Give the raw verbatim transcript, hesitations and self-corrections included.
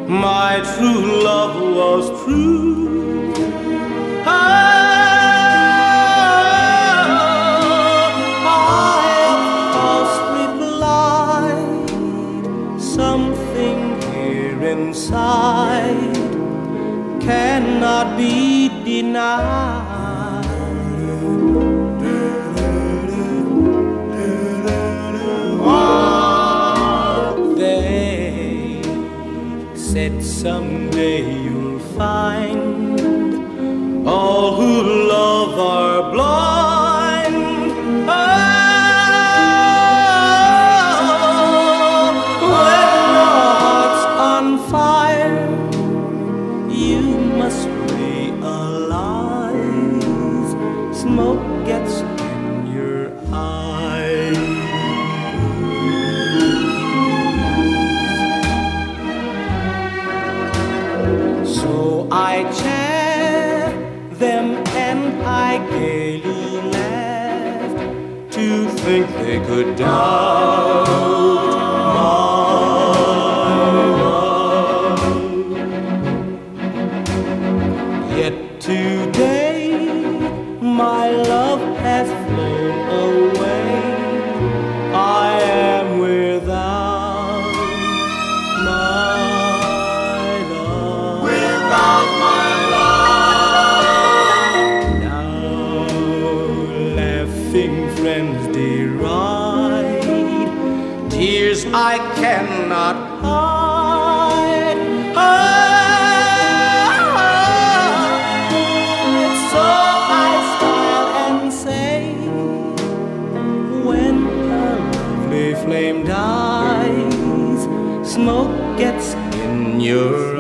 my true love was true. Oh, I of course replied, something here inside cannot be denied. Said someday you'll find all who love are blind. Oh, when your heart's on fire, you must realize smoke gets in your eyes. So I chaffed them and I gaily laughed to think they could doubt my love. Yet today my love has flown away. I am without my friends deride, tears I cannot hide. Oh, so I smile and say, when a lovely flame dies, smoke gets in your